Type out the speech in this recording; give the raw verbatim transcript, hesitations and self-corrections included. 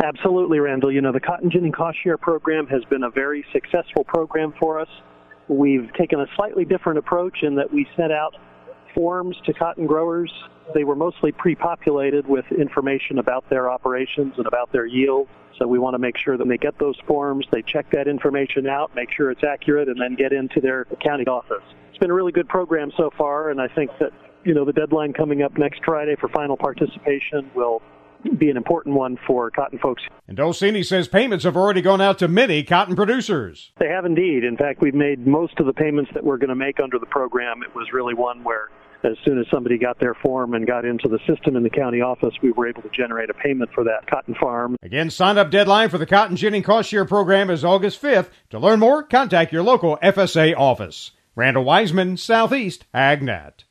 Absolutely, Randall. You know, the Cotton Ginning Cost Share Program has been a very successful program for us. We've taken a slightly different approach in that we sent out forms to cotton growers. They were mostly pre-populated with information about their operations and about their yield. So we want to make sure that when they get those forms, they check that information out, make sure it's accurate, and then get into their county office. It's been a really good program so far, and I think that, you know, the deadline coming up next Friday for final participation will be an important one for cotton folks. And Dolcini says payments have already gone out to many cotton producers. They have indeed. In fact, we've made most of the payments that we're going to make under the program. It was really one where as soon as somebody got their form and got into the system in the county office, we were able to generate a payment for that cotton farm. Again, sign-up deadline for the Cotton Ginning Cost Share Program is August fifth. To learn more, contact your local F S A office. Randall Wiseman, Southeast AgNet.